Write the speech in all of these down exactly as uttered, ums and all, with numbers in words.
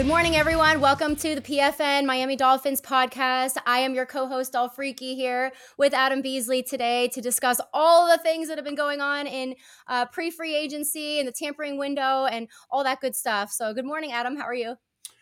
Good morning, everyone. Welcome to the P F N Miami Dolphins podcast. I am your co-host, All Freaky, here with Adam Beasley today to discuss all the things that have been going on in uh, pre-free agency and the tampering window and all that good stuff. So good morning, Adam. How are you?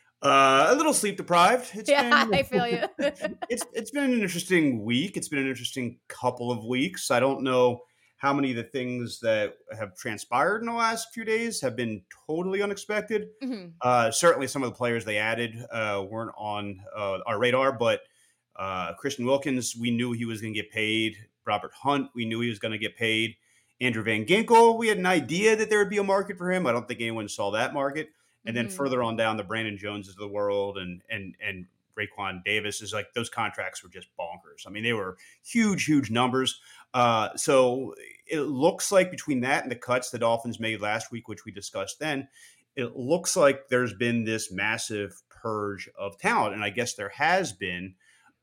Uh, a little sleep deprived. It's Yeah, been I feel you. it's it's been an interesting week. It's been an interesting couple of weeks. I don't know how many of the things that have transpired in the last few days have been totally unexpected. Mhm. Uh, certainly, some of the players they added uh, weren't on uh, our radar, but uh, Christian Wilkins, we knew he was going to get paid. Robert Hunt, we knew he was going to get paid. Andrew Van Ginkel, we had an idea that there would be a market for him. I don't think anyone saw that market. And then Mhm. further on down, the Brandon Joneses of the world and and and Raekwon Davis is like those contracts were just bonkers. I mean, they were huge, huge numbers. Uh, so it looks like between that and the cuts the Dolphins made last week, which we discussed then, it looks like there's been this massive purge of talent, and I guess there has been,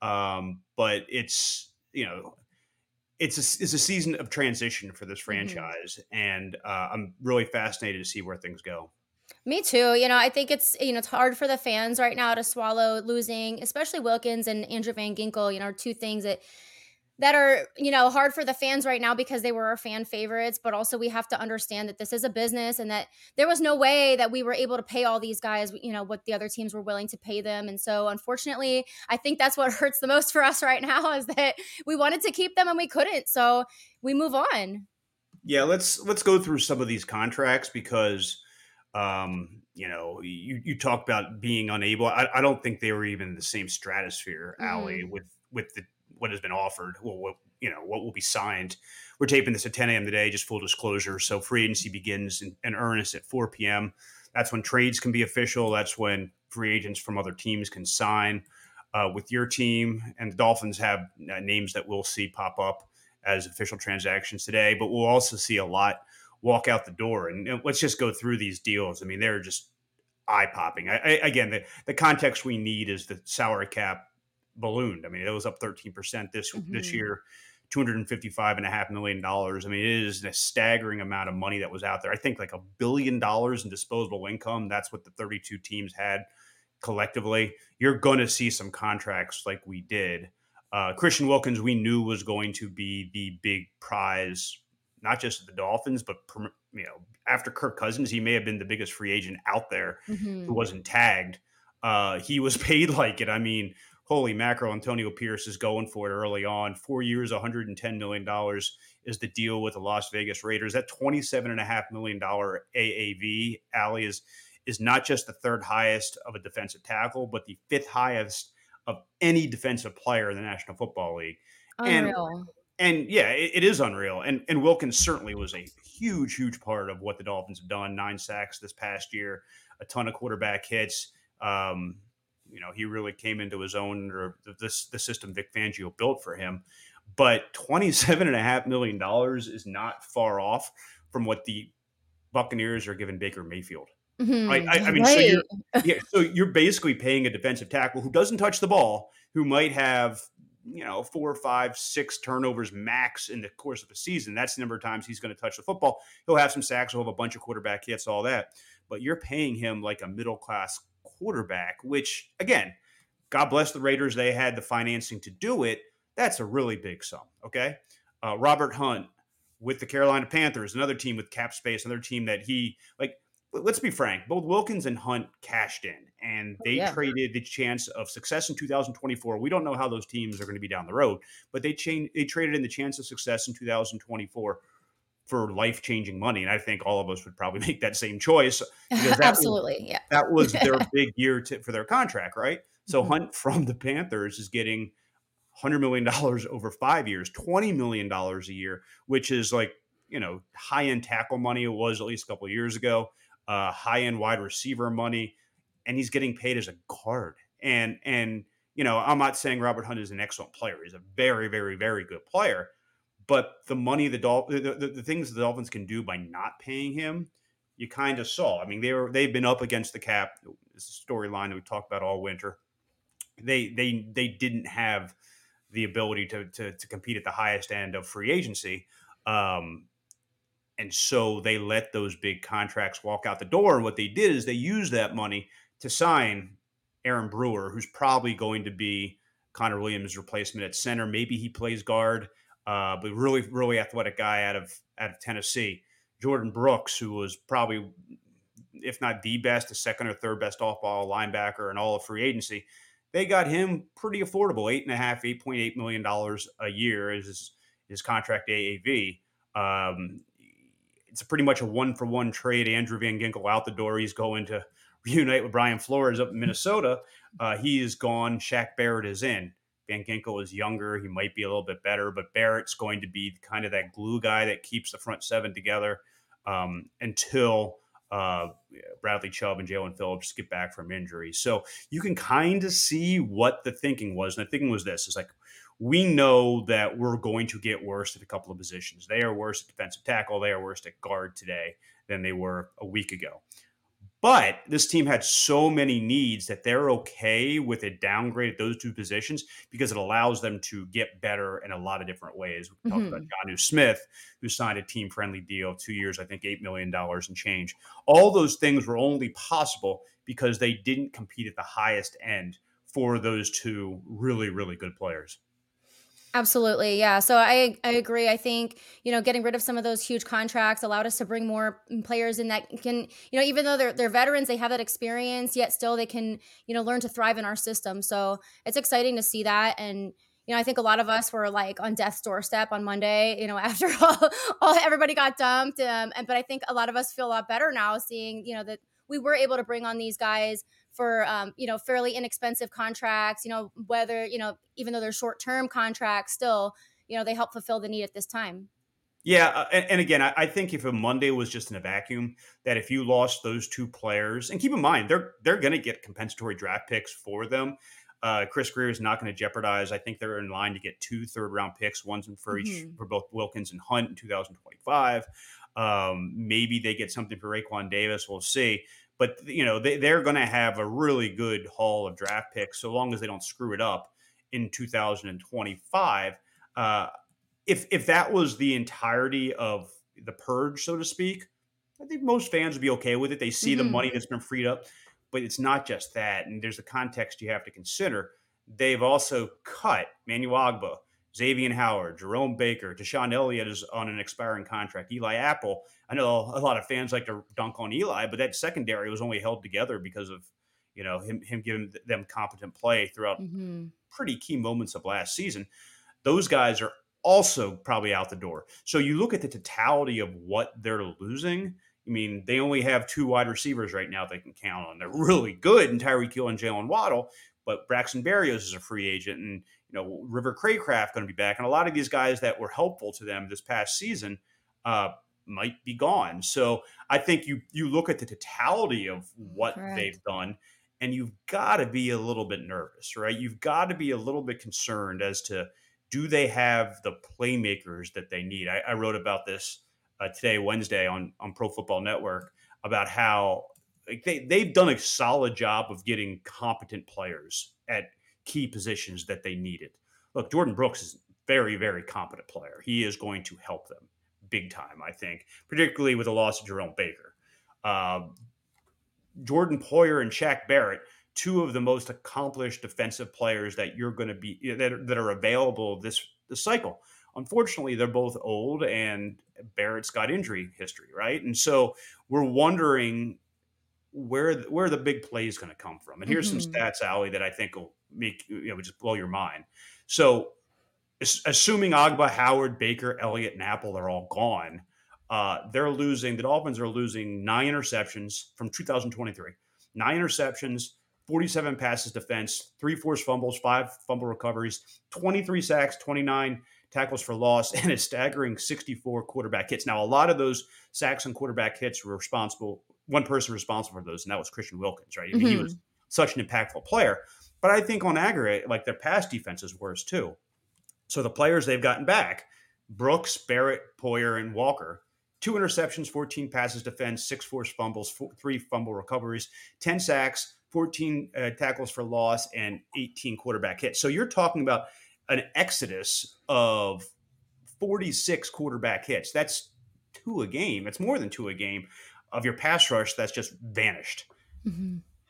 um, but it's you know it's a, it's a season of transition for this Mhm. franchise, and uh, I'm really fascinated to see where things go. Me too. You know, I think it's you know it's hard for the fans right now to swallow losing, especially Wilkins and Andrew Van Ginkel. You know, are two things that that are, you know, hard for the fans right now because they were our fan favorites, but also we have to understand that this is a business and that there was no way that we were able to pay all these guys, you know, what the other teams were willing to pay them. And so unfortunately, I think that's what hurts the most for us right now is that we wanted to keep them and we couldn't. So we move on. Yeah, let's let's go through some of these contracts because um, you know you you talk about being unable. I, I don't think they were even in the same stratosphere, Allie, Mhm. with with the what has been offered. Well, what you know what will be signed. We're taping this at ten a.m. today. Just full disclosure. So free agency begins in, in earnest at four p.m. That's when trades can be official. That's when free agents from other teams can sign uh, with your team. And the Dolphins have uh, names that we'll see pop up as official transactions today, but we'll also see a lot walk out the door. And, and let's just go through these deals. I mean, they're just eye popping. I, I, again, the, the context we need is the salary cap ballooned. I mean, it was up thirteen percent this this Mhm. year, two hundred fifty-five and a half million dollars. I mean, it is a staggering amount of money that was out there. I think like a billion dollars in disposable income. That's what the thirty-two teams had collectively. You're going to see some contracts like we did. Uh, Christian Wilkins, we knew was going to be the big prize, not just the Dolphins, but you know, after Kirk Cousins, he may have been the biggest free agent out there who Mhm. wasn't tagged. Uh, he was paid like it. I mean, holy mackerel! Antonio Pierce is going for it early on. Four years, one hundred ten million dollars is the deal with the Las Vegas Raiders. That twenty-seven and a half million dollar A A V, Allie, is is not just the third highest of a defensive tackle, but the fifth highest of any defensive player in the National Football League. And Unreal. and yeah, it, it is unreal. And and Wilkins certainly was a huge, huge part of what the Dolphins have done. Nine sacks this past year, a ton of quarterback hits. Um, you know, he really came into his own, or this the system Vic Fangio built for him. But twenty-seven and a half million dollars is not far off from what the Buccaneers are giving Baker Mayfield. Right. Mhm. I, I mean, so Right. you're yeah, so you're basically paying a defensive tackle who doesn't touch the ball, who might have, you know, four, five, six turnovers max in the course of a season. That's the number of times he's going to touch the football. He'll have some sacks, he'll have a bunch of quarterback hits, all that. But you're paying him like a middle class quarterback, which again, God bless the Raiders. They had the financing to do it. That's a really big sum. Okay. Uh, Robert Hunt with the Carolina Panthers, another team with cap space, another team that he like. Let's be frank, both Wilkins and Hunt cashed in and Oh, they yeah. traded the chance of success in two thousand twenty-four. We don't know how those teams are going to be down the road, but they changed, they traded in the chance of success in two thousand twenty-four for life changing money. And I think all of us would probably make that same choice because that was Absolutely. Yeah. that was their big year to, for their contract, right? So Mhm. Hunt from the Panthers is getting one hundred million dollars over five years, twenty million dollars a year, which is like, you know, high end tackle money. It was at least a couple of years ago, uh, high end wide receiver money. And he's getting paid as a guard. And, and, you know, I'm not saying Robert Hunt is an excellent player. He's a very, very, very good player. But the money the Dol- the, the, the things the Dolphins can do by not paying him, you kind of saw. I mean, they were they've been up against the cap. It's a storyline that we talked about all winter. They they they didn't have the ability to to, to compete at the highest end of free agency. Um, and so they let those big contracts walk out the door. And what they did is they used that money to sign Aaron Brewer, who's probably going to be Connor Williams' replacement at center. Maybe he plays guard, uh, but really, really athletic guy out of out of Tennessee. Jordan Brooks, who was probably, if not the best, the second or third best off-ball linebacker in all of free agency. They got him pretty affordable, eight and a half, eight point eight million dollars a year is his, his contract A A V. Um, it's pretty much a one for one trade. Andrew Van Ginkel out the door. He's going to reunite with Brian Flores up in Minnesota. Uh, he is gone. Shaq Barrett is in. Van Ginkel is younger. He might be a little bit better, but Barrett's going to be kind of that glue guy that keeps the front seven together um, until uh, Bradley Chubb and Jalen Phillips get back from injury. So you can kind of see what the thinking was. And the thinking was this: is like, we know that we're going to get worse at a couple of positions. They are worse at defensive tackle. They are worse at guard today than they were a week ago. But this team had so many needs that they're okay with a downgrade at those two positions because it allows them to get better in a lot of different ways. We talked about Mhm. Jonnu Smith, who signed a team-friendly deal, two years, I think eight million dollars and change. All those things were only possible because they didn't compete at the highest end for those two really, really good players. Absolutely, yeah. So I I agree. I think, you know, getting rid of some of those huge contracts allowed us to bring more mm, players in that can, you know, even though they're they're veterans, they have that experience, yet still they can, you know, learn to thrive in our system. So it's exciting to see that. And you know, I think a lot of us were like on death's doorstep on Monday, you know, after all, all everybody got dumped. Um, and but I think a lot of us feel a lot better now seeing, you know, that we were able to bring on these guys for um, you know, fairly inexpensive contracts, you know, whether, you know, even though they're short-term contracts, still, you know, they help fulfill the need at this time. Yeah, uh, and, and again, I, I think if a Monday was just in a vacuum, that if you lost those two players, and keep in mind they're they're going to get compensatory draft picks for them. Uh, Chris Greer is not going to jeopardize. I think they're in line to get two third round picks, one's for each Mhm. for both Wilkins and Hunt in two thousand twenty-five. Um, maybe they get something for Raekwon Davis. We'll see. But you know they, they're going to have a really good haul of draft picks so long as they don't screw it up in two thousand twenty-five. Uh, if if that was the entirety of the purge, so to speak, I think most fans would be okay with it. They see the Mhm. money that's been freed up, but it's not just that. And there's a context you have to consider. They've also cut Manu Agba, Xavier Howard, Jerome Baker, Deshaun Elliott is on an expiring contract. Eli Apple. I know a lot of fans like to dunk on Eli, but that secondary was only held together because of you know him him giving them competent play throughout Mhm. pretty key moments of last season. Those guys are also probably out the door. So you look at the totality of what they're losing. I mean, they only have two wide receivers right now they can count on. They're really good in Tyreek Hill and Jalen Waddle, but Braxton Berrios is a free agent, and you know River Craycraft going to be back, and a lot of these guys that were helpful to them this past season uh, might be gone. So I think you you look at the totality of what Correct. they've done, and you've got to be a little bit nervous, right? You've got to be a little bit concerned as to do they have the playmakers that they need? I, I wrote about this uh, today, Wednesday, on on Pro Football Network about how like, they they've done a solid job of getting competent players at key positions that they needed. Look, Jordan Brooks is a very very competent player. He is going to help them big time, I think, particularly with the loss of Jerome Baker. Um, Jordan Poyer and Shaq Barrett, two of the most accomplished defensive players that you're going to be that are, that are available this this cycle. Unfortunately, they're both old, and Barrett's got injury history, right? And so we're wondering where where the big play is going to come from. And here's some Mhm. stats, Allie, that I think will make you know just blow your mind. So assuming Agba, Howard, Baker, Elliott, and Apple are all gone, uh, they're losing. The Dolphins are losing nine interceptions from two thousand twenty-three. Nine interceptions, forty-seven passes defense, three forced fumbles, five fumble recoveries, twenty-three sacks, twenty-nine tackles for loss, and a staggering sixty-four quarterback hits. Now, a lot of those sacks and quarterback hits were responsible. One person responsible for those, and that was Christian Wilkins, right? I mean, he was Mhm. such an impactful player. But I think on aggregate, like their pass defense is worse too. So the players they've gotten back, Brooks, Barrett, Poyer, and Walker, two interceptions, fourteen passes defense, six forced fumbles, four, three fumble recoveries, ten sacks, fourteen uh, tackles for loss, and eighteen quarterback hits. So you're talking about an exodus of forty-six quarterback hits. That's two a game. It's more than two a game of your pass rush that's just vanished. Mhm.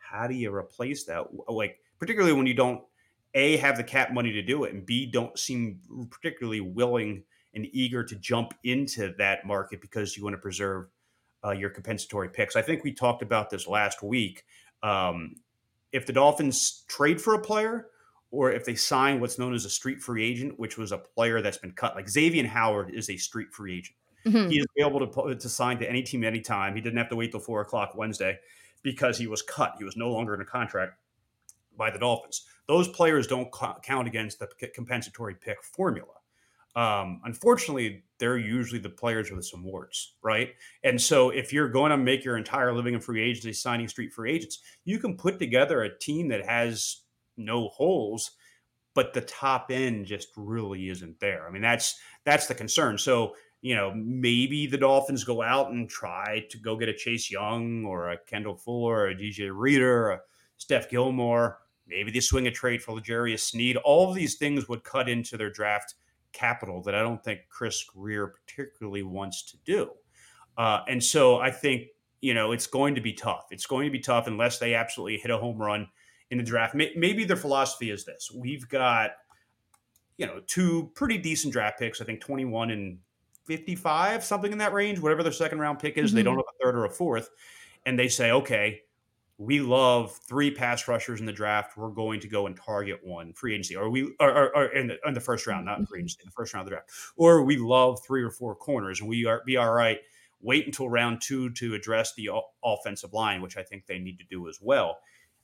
how do you replace that? Like, particularly when you don't a have the cap money to do it, and b don't seem particularly willing and eager to jump into that market because you want to preserve uh, your compensatory picks. I think we talked about this last week. Um, if the Dolphins trade for a player, or if they sign what's known as a street free agent, which was a player that's been cut, like Xavier Howard is a street free agent. He Mhm. is able to to sign to any team anytime. He didn't have to wait till four o'clock Wednesday because he was cut. He was no longer in a contract by the Dolphins. Those players don't count against the compensatory pick formula. Um, unfortunately, they're usually the players with some warts, right? And so if you're going to make your entire living in free agency signing street free agents, you can put together a team that has no holes, but the top end just really isn't there. I mean, that's that's the concern. So, you know, maybe the Dolphins go out and try to go get a Chase Young or a Kendall Fuller or a D J Reader or a Steph Gilmore. Maybe they swing a trade for L'Jarius Sneed. All of these things would cut into their draft capital that I don't think Chris Grier particularly wants to do. Uh, and so I think, you know, it's going to be tough. It's going to be tough unless they absolutely hit a home run in the draft. Maybe their philosophy is this: we've got, you know, two pretty decent draft picks. I think twenty-one and fifty-five, something in that range, whatever their second round pick is. They don't Mhm. have a third or a fourth. And they say, okay, we love three pass rushers in the draft. We're going to go and target one free agency, or we or, or, or in, the, in the first round, not in free Mhm. agency, in the first round of the draft. Or we love three or four corners, and we are be all right. Wait until round two to address the o- offensive line, which I think they need to do as well.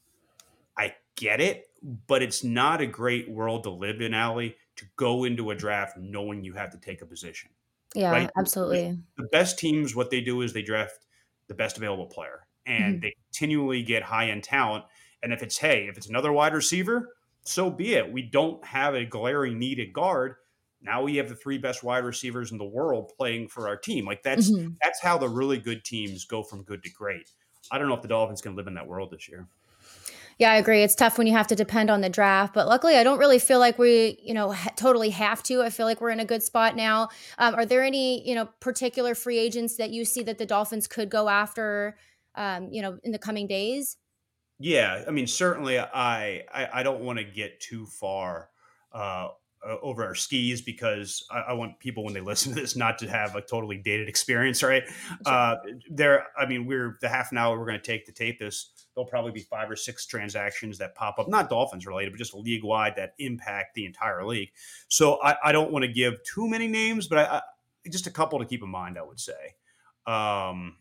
I get it, but it's not a great world to live in, Allie, to go into a draft knowing you have to take a position, Yeah, right? absolutely. The best teams, what they do is they draft the best available player, and Mhm. they continually get high end talent. And if it's, hey, if it's another wide receiver, so be it. We don't have a glaring need at guard. Now we have the three best wide receivers in the world playing for our team. Like that's Mhm. that's how the really good teams go from good to great. I don't know if the Dolphins can live in that world this year. Yeah, I agree. It's tough when you have to depend on the draft, but luckily, I don't really feel like we, you know, ha- totally have to. I feel like we're in a good spot now. Um, are there any, you know, particular free agents that you see that the Dolphins could go after, um, you know, in the coming days? Yeah, I mean, certainly, I I, I don't want to get too far uh, uh, over our skis because I, I want people when they listen to this not to have a totally dated experience, right? Sure. Uh, there, I mean, we're the half an hour we're going to take to tape this. There'll probably be five or six transactions that pop up, not Dolphins related, but just league wide that impact the entire league. So I, I don't want to give too many names, but I, I, just a couple to keep in mind. I would say. Um,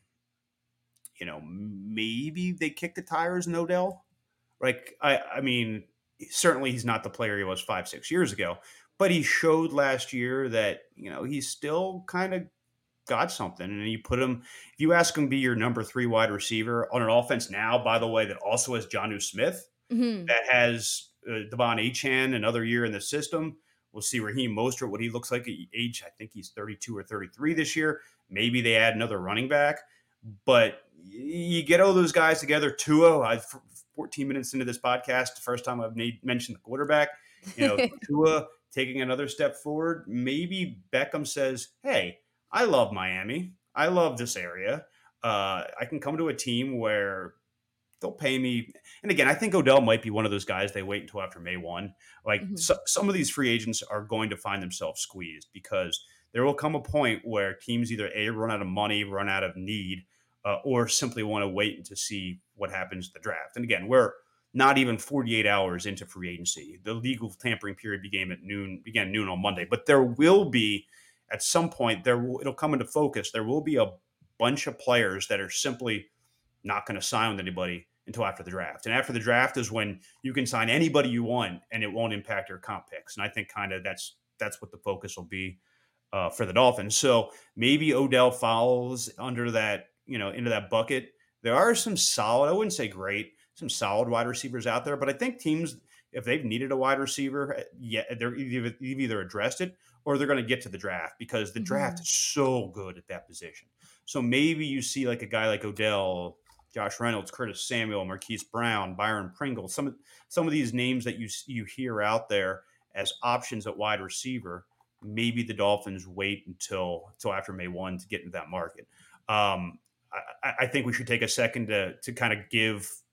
you know, maybe they kick the tires in Odell. Like, I, I mean, certainly he's not the player he was five, six years ago, but he showed last year that, you know, he's still kind of got something. And you put him, if you ask him to be your number three wide receiver on an offense now, by the way, that also has Jonnu Smith, Hmm. that has uh, Devon Achan another year in the system. We'll see Raheem Mostert, what he looks like at age. I think he's thirty-two or thirty-three this year. Maybe they add another running back. But you get all those guys together. Tua, I fourteen minutes into this podcast, the first time I've made, mentioned the quarterback. You know, Tua taking another step forward. Maybe Beckham says, "Hey, I love Miami. I love this area. Uh, I can come to a team where they'll pay me." And again, I think Odell might be one of those guys they wait until after May first. Like Hmm. so, some of these free agents are going to find themselves squeezed because there will come a point where teams either A, run out of money, run out of need, uh, or simply want to wait to see what happens to the draft. And again, we're not even forty-eight hours into free agency. The legal tampering period began at noon, began noon on Monday, but there will be at some point there will, it'll come into focus. There will be a bunch of players that are simply not going to sign with anybody until after the draft. And after the draft is when you can sign anybody you want and it won't impact your comp picks. And I think kind of that's that's what the focus will be uh, for the Dolphins. So maybe Odell falls under that, you know, into that bucket. There are some solid, I wouldn't say great, some solid wide receivers out there, but I think teams, if they've needed a wide receiver, eh, yeah, they're either, they've either addressed it or they're going to get to the draft because the draft Hmm. is so good at that position. So maybe you see like a guy like Odell, Josh Reynolds, Curtis Samuel, Marquise Brown, Byron Pringle, some of some of these names that you you hear out there as options at wide receiver. Maybe the Dolphins wait until until after May first to get into that market. Um, I, I think we should take a second to to kind of give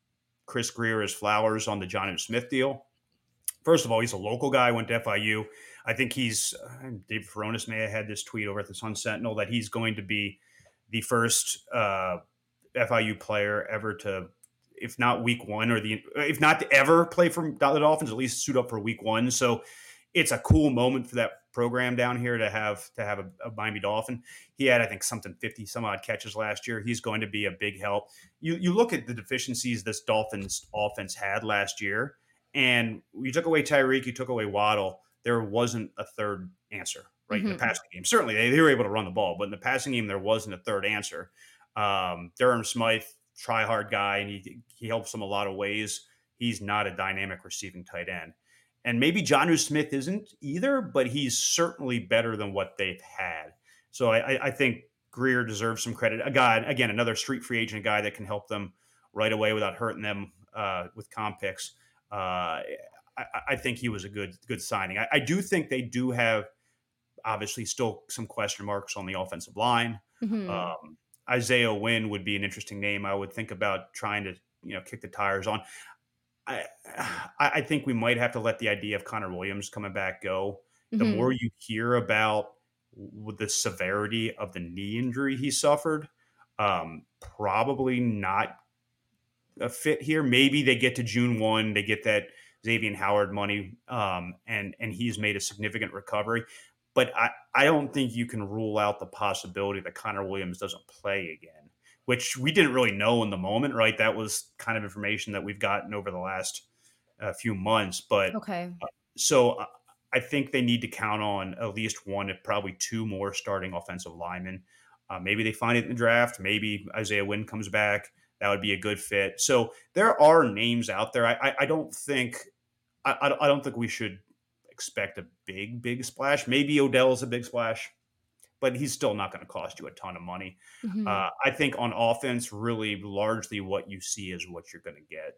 Chris Greer as Flowers on the Jonnu Smith deal. First of all, he's a local guy, went to F I U. I think he's, uh, Dave Furones may have had this tweet over at the Sun Sentinel that he's going to be the first uh, F I U player ever to, if not week one, or the, if not to ever play for the Dolphins, at least suit up for week one. So it's a cool moment for that program down here to have to have a, a Miami Dolphin. He had, I think, something fifty some odd catches last year. He's going to be a big help. You you look at the deficiencies this Dolphins offense had last year, and you took away Tyreek, you took away Waddle. There wasn't a third answer, right? Mm-hmm. In the passing game. Certainly, they, they were able to run the ball, but in the passing game, there wasn't a third answer. Um, Durham Smythe, try hard guy, and he he helps them a lot of ways. He's not a dynamic receiving tight end. And maybe Jonnu Smith isn't either, but he's certainly better than what they've had. So I, I think Greer deserves some credit. A guy, again, another street free agent guy that can help them right away without hurting them uh, with comp picks. Uh, I, I think he was a good good signing. I, I do think they do have, obviously, still some question marks on the offensive line. Mm-hmm. Um, Isaiah Wynn would be an interesting name. I would think about trying to, you know, kick the tires on. I, I think we might have to let the idea of Connor Williams coming back go. The mm-hmm. more you hear about the severity of the knee injury he suffered, um, probably not a fit here. Maybe they get to June first, they get that Xavier Howard money, um, and and he's made a significant recovery. But I, I don't think you can rule out the possibility that Connor Williams doesn't play again, which we didn't really know in the moment, right? That was kind of information that we've gotten over the last uh, few months. But okay. uh, so uh, I think they need to count on at least one, if probably two more starting offensive linemen. Uh, maybe they find it in the draft. Maybe Isaiah Wynn comes back. That would be a good fit. So there are names out there. I, I, I don't think I, I don't think we should expect a big, big splash. Maybe Odell's a big splash, but he's still not going to cost you a ton of money. Mm-hmm. Uh, I think on offense, really largely what you see is what you're going to get.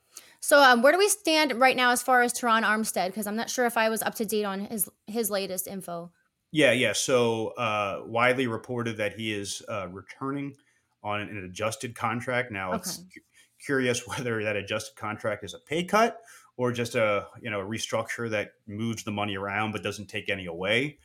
So um, where do we stand right now as far as Teron Armstead? Because I'm not sure if I was up to date on his his latest info. Yeah, yeah. So uh, Wiley reported that he is uh, returning on an adjusted contract. Now okay. It's cu- curious whether that adjusted contract is a pay cut or just a you know a restructure that moves the money around but doesn't take any away.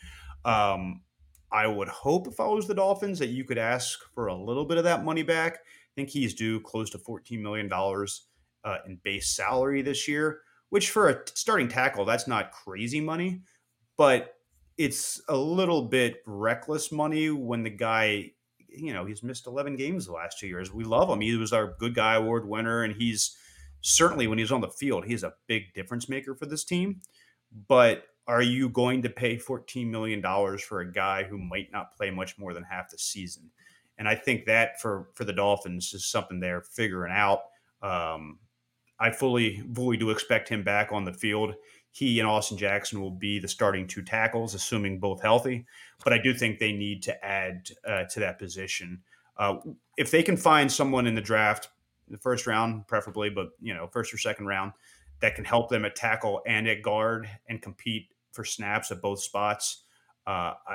Um, I would hope if I was the Dolphins that you could ask for a little bit of that money back. I think he's due close to fourteen million dollars uh, in base salary this year, which for a starting tackle, that's not crazy money, but it's a little bit reckless money when the guy, you know, he's missed eleven games the last two years. We love him. He was our good guy award winner, and he's certainly when he's on the field, he's a big difference maker for this team. But are you going to pay fourteen million dollars for a guy who might not play much more than half the season? And I think that for, for the Dolphins is something they're figuring out. Um, I fully, fully do expect him back on the field. He and Austin Jackson will be the starting two tackles, assuming both healthy. But I do think they need to add uh, to that position. Uh, if they can find someone in the draft, the first round preferably, but, you know, first or second round, that can help them at tackle and at guard and compete for snaps at both spots, uh, I,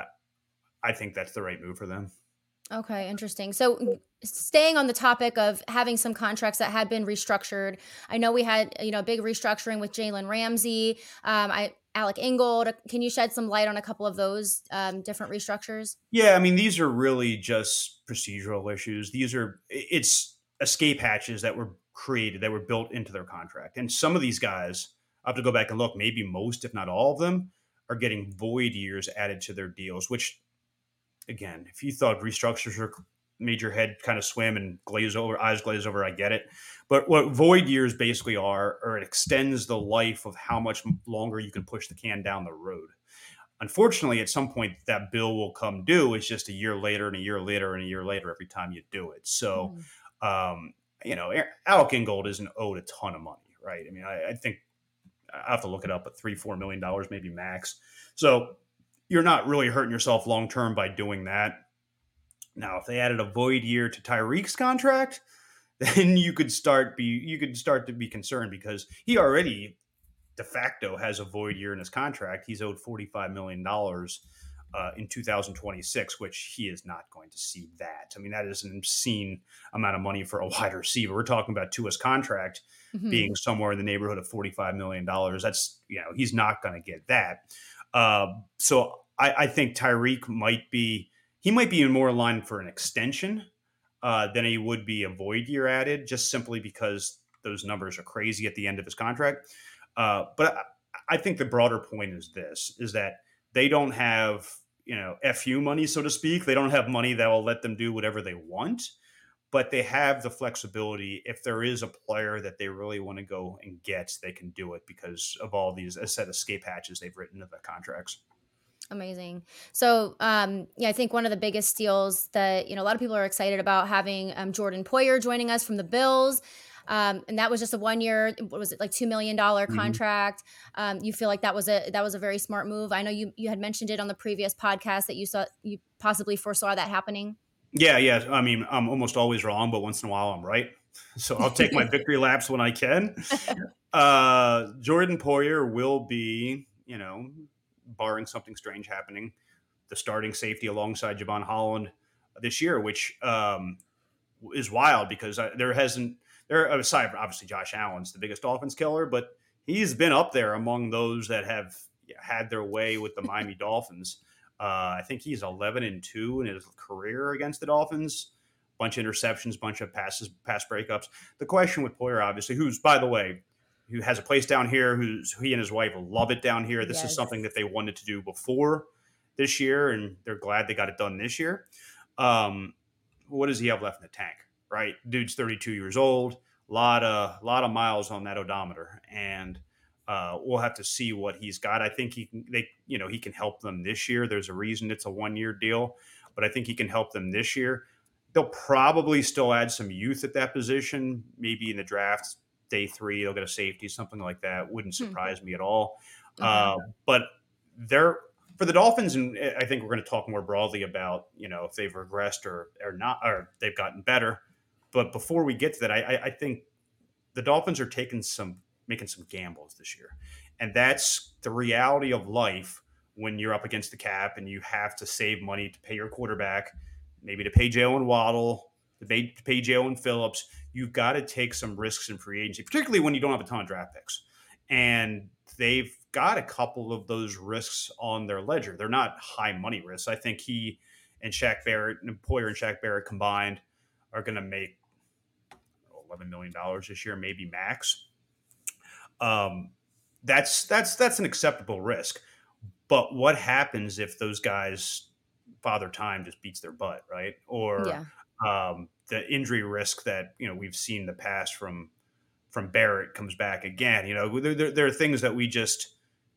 I think that's the right move for them. Okay, interesting. So staying on the topic of having some contracts that had been restructured, I know we had, you know, a big restructuring with Jalen Ramsey, um, I, Alec Ingold. Can you shed some light on a couple of those um, different restructures? Yeah, I mean, these are really just procedural issues. These are, it's escape hatches that were created, that were built into their contract. And some of these guys, I have to go back and look, maybe most, if not all of them, are getting void years added to their deals, which, again, if you thought restructures were made your head kind of swim and glaze over, eyes glaze over, I get it. But what void years basically are, or it extends the life of how much longer you can push the can down the road. Unfortunately, at some point that bill will come due. It's just a year later and a year later and a year later every time you do it. So, mm. um, you know, Alec Ingold isn't owed a ton of money, right? I mean, I, I think I have to look it up, but three, four million dollars, maybe max. So you're not really hurting yourself long-term by doing that. Now, if they added a void year to Tyreek's contract, then you could start be you could start to be concerned because he already de facto has a void year in his contract. He's owed forty-five million dollars. uh, in two thousand twenty-six, which he is not going to see that. I mean, that is an obscene amount of money for a wide receiver. We're talking about Tua's contract Hmm. being somewhere in the neighborhood of forty-five million dollars. That's, you know, he's not going to get that. Uh, so I, I think Tyreek might be, he might be more in line for an extension uh, than he would be a void year added, just simply because those numbers are crazy at the end of his contract. Uh, but I, I think the broader point is this: is that they don't have, you know, F U money, so to speak. They don't have money that will let them do whatever they want, but they have the flexibility. If there is a player that they really want to go and get, they can do it because of all these a set escape hatches they've written into the contracts. Amazing. So, um, yeah, I think one of the biggest steals that, you know, a lot of people are excited about having um, Jordan Poyer joining us from the Bills. Um, and that was just a one year, what was it, like two million dollars Mhm. contract. Um, you feel like that was a, that was a very smart move. I know you, you had mentioned it on the previous podcast that you saw, you possibly foresaw that happening. Yeah, yeah. I mean, I'm almost always wrong, but once in a while I'm right. So I'll take my victory laps when I can. Uh, Jordan Poyer will be, you know, barring something strange happening, the starting safety alongside Javon Holland this year, which um, is wild because uh, there hasn't there aside from obviously Josh Allen's the biggest Dolphins killer, but he's been up there among those that have had their way with the Miami Dolphins. Uh, I think he's eleven and two in his career against the Dolphins. Bunch of interceptions, bunch of passes, pass breakups. The question with Poyer, obviously, who's by the way, who has a place down here, who's he and his wife love it down here. This is something Yes. that they wanted to do before this year, and they're glad they got it done this year. Um, what does he have left in the tank? Right, dude's thirty-two years old. A lot of lot of miles on that odometer, and uh, we'll have to see what he's got. I think he can. They, you know, he can help them this year. There's a reason it's a one year deal, but I think he can help them this year. They'll probably still add some youth at that position. Maybe in the draft day three, they'll get a safety, something like that. Wouldn't Hmm. surprise me at all. Okay. Uh, but they're for the Dolphins, and I think we're going to talk more broadly about, you know, if they've regressed or or not, or they've gotten better. But before we get to that, I, I, I think the Dolphins are taking some making some gambles this year, and that's the reality of life when you're up against the cap and you have to save money to pay your quarterback, maybe to pay Jalen Waddle, to pay, to pay Jalen Phillips. You've got to take some risks in free agency, particularly when you don't have a ton of draft picks. And they've got a couple of those risks on their ledger. They're not high money risks. I think he and Shaq Barrett and Poyer and Shaq Barrett combined are going to make eleven million dollars this year, maybe max. Um, that's that's that's an acceptable risk. But what happens if those guys, Father Time just beats their butt, right? Or Yeah. um, the injury risk that, you know, we've seen in the past from from Barrett comes back again. You know, there, there, there are things that we just,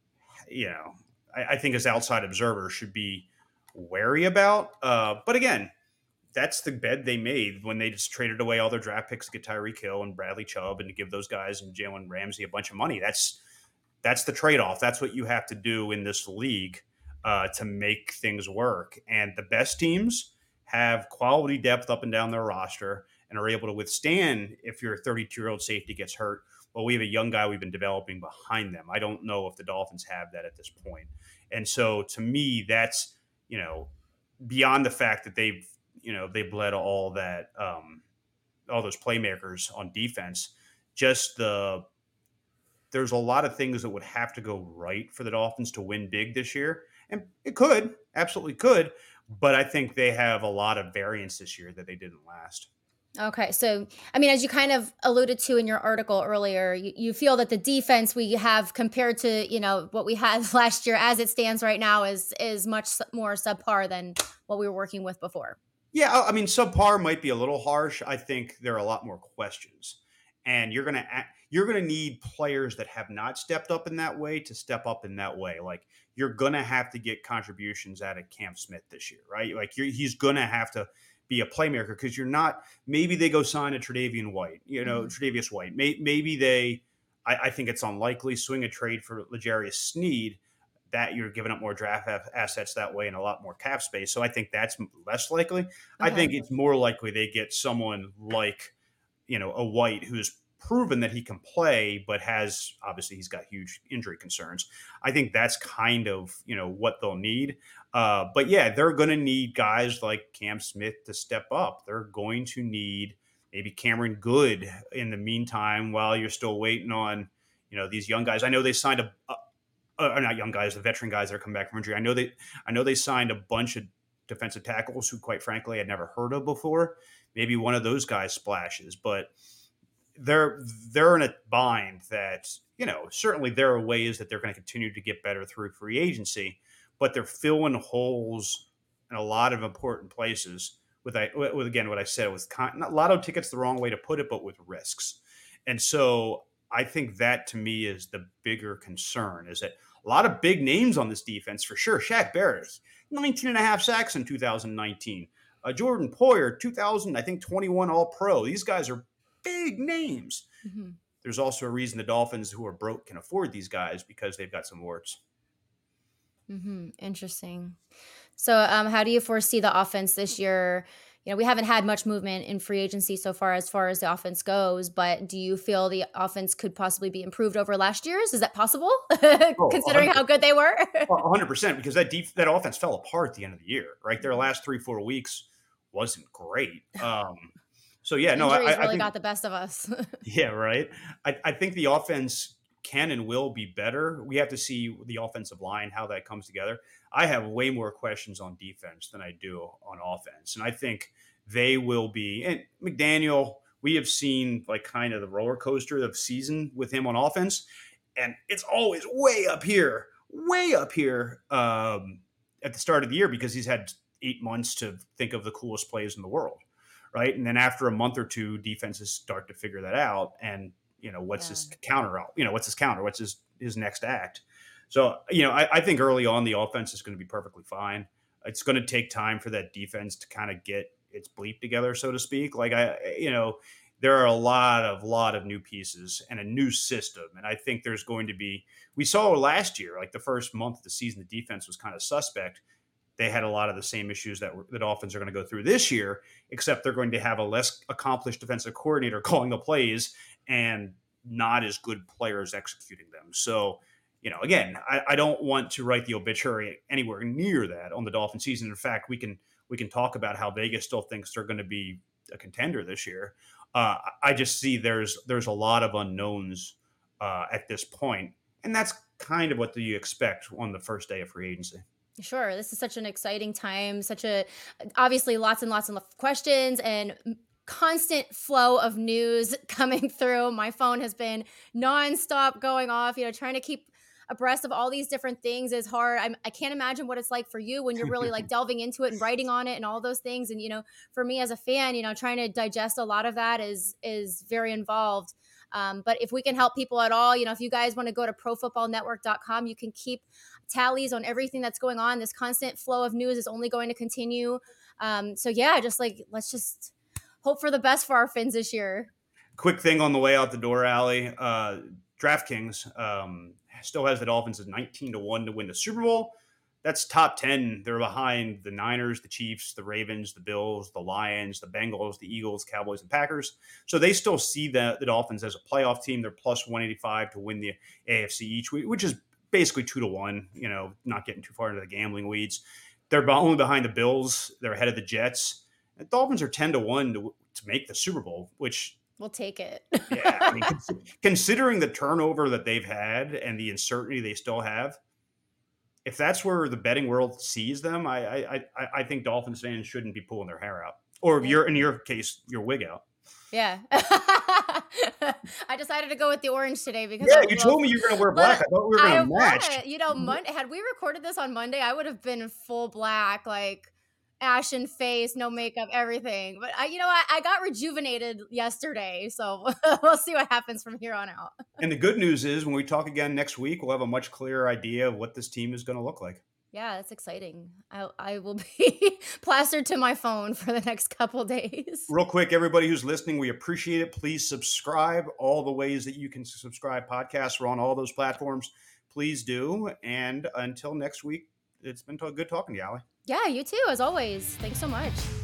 you know, I, I think as outside observers should be wary about. Uh, but again, that's the bed they made when they just traded away all their draft picks to get Tyreek Hill and Bradley Chubb and to give those guys and Jalen Ramsey a bunch of money. That's that's the trade off. That's what you have to do in this league uh, to make things work. And the best teams have quality depth up and down their roster and are able to withstand if your thirty-two year old safety gets hurt. Well, we have a young guy we've been developing behind them. I don't know if the Dolphins have that at this point. And so to me, that's, you know, beyond the fact that they've, you know, they bled all that, um, all those playmakers on defense, just the, there's a lot of things that would have to go right for the Dolphins to win big this year. And it could, absolutely could. But I think they have a lot of variance this year that they didn't last. Okay. So, I mean, as you kind of alluded to in your article earlier, you, you feel that the defense we have compared to, you know, what we had last year as it stands right now is is much s- more subpar than what we were working with before. Yeah, I I mean, subpar might be a little harsh. I think there are a lot more questions, and you're gonna a- you're gonna need players that have not stepped up in that way to step up in that way. Like you're gonna have to get contributions out of Cam Smith this year, right? Like you're, he's gonna have to be a playmaker because you're not. Maybe they go sign a Tre'Davian White, you know, Hmm. Tre'Davious White. May, maybe they. I, I think it's unlikely swing a trade for L'Jarius Sneed, that you're giving up more draft assets that way and a lot more cap space. So I think that's less likely. I Okay. think it's more likely they get someone like, you know, a White who's proven that he can play, but has obviously he's got huge injury concerns. I think that's kind of, you know, what they'll need. Uh, but yeah, they're going to need guys like Cam Smith to step up. They're going to need maybe Cameron Good in the meantime while you're still waiting on, you know, these young guys. I know they signed a, a uh, not young guys, the veteran guys that are coming back from injury. I know they, I know they signed a bunch of defensive tackles who, quite frankly, I'd never heard of before. Maybe one of those guys splashes, but they're they're in a bind that, you know, certainly there are ways that they're going to continue to get better through free agency, but they're filling holes in a lot of important places with, I with again what I said with con- not lotto tickets, the wrong way to put it, but with risks. And so I think that to me is the bigger concern, is that a lot of big names on this defense for sure. Shaq Barrett, nineteen and a half sacks in two thousand nineteen. Uh, Jordan Poyer, two thousand, I think twenty-one All Pro. These guys are big names. Mm-hmm. There's also a reason the Dolphins, who are broke, can afford these guys, because they've got some warts. Mm-hmm. Interesting. So, um, how do you foresee the offense this year? You know, we haven't had much movement in free agency so far as far as the offense goes, but do you feel the offense could possibly be improved over last year's? Is that possible, Oh, considering how good they were? one hundred percent, because that def- that offense fell apart at the end of the year, right? Their last three, four weeks wasn't great. Um, so, yeah, no, Injuries I, I really think, got the best of us. yeah, right. I, I think the offense can and will be better. We have to see the offensive line, how that comes together. I have way more questions on defense than I do on offense. And I think they will be, and McDaniel, we have seen like kind of the roller coaster of season with him on offense. And it's always way up here, way up here um, at the start of the year, because he's had eight months to think of the coolest plays in the world. Right. And then after a month or two, defenses start to figure that out. And, you know, what's Yeah. his counter? You know, what's his counter? What's his, his next act? So, you know, I, I think early on the offense is going to be perfectly fine. It's going to take time for that defense to kind of get its bleep together, so to speak. Like, I, you know, there are a lot of, lot of new pieces and a new system. And I think there's going to be, we saw last year, like the first month of the season, the defense was kind of suspect. They had a lot of the same issues that the Dolphins are going to go through this year, except they're going to have a less accomplished defensive coordinator calling the plays and not as good players executing them. So, you know, again, I, I don't want to write the obituary anywhere near that on the Dolphin season. In fact, we can we can talk about how Vegas still thinks they're going to be a contender this year. Uh, I just see there's there's a lot of unknowns uh, at this point, and that's kind of what you expect on the first day of free agency. Sure. This is such an exciting time, such a, obviously lots and lots of questions and constant flow of news coming through. My phone has been nonstop going off, you know, trying to keep abreast of all these different things is hard. I'm, I can't imagine what it's like for you when you're really like delving into it and writing on it and all those things. And, you know, for me as a fan, you know, trying to digest a lot of that is, is very involved. Um, but if we can help people at all, you know, if you guys want to go to pro football network dot com, you can keep tallies on everything that's going on. This constant flow of news is only going to continue. Um, so yeah, just like, let's just hope for the best for our Fins this year. Quick thing on the way out the door, Allie. Uh, DraftKings um, still has the Dolphins as nineteen to one to win the Super Bowl. That's top ten. They're behind the Niners, the Chiefs, the Ravens, the Bills, the Lions, the Bengals, the Eagles, Cowboys, and Packers. So they still see the, the Dolphins as a playoff team. They're plus one eighty-five to win the A F C each, which is basically two to one, you know, not getting too far into the gambling weeds. They're only behind the Bills. They're ahead of the Jets. The Dolphins are ten to one to, to make the Super Bowl, which... We'll take it. yeah, I mean, cons- considering the turnover that they've had and the uncertainty they still have, if that's where the betting world sees them, I I I, I think Dolphins fans shouldn't be pulling their hair out, or if you're in your case, your wig out. Yeah. I decided to go with the orange today because yeah, I you love, told me you were going to wear black. I thought we were I going to match. would. You know, Monday, had we recorded this on Monday, I would have been full black, like ashen face, no makeup, everything. But I, you know, I, I got rejuvenated yesterday, so we'll see what happens from here on out. And the good news is, when we talk again next week, we'll have a much clearer idea of what this team is going to look like. Yeah, that's exciting. I I will be plastered to my phone for the next couple days. Real quick, everybody who's listening, we appreciate it. Please subscribe. All the ways that you can subscribe podcasts are on all those platforms. Please do. And until next week, it's been good talking to you, Allie. Yeah, you too, as always. Thanks so much.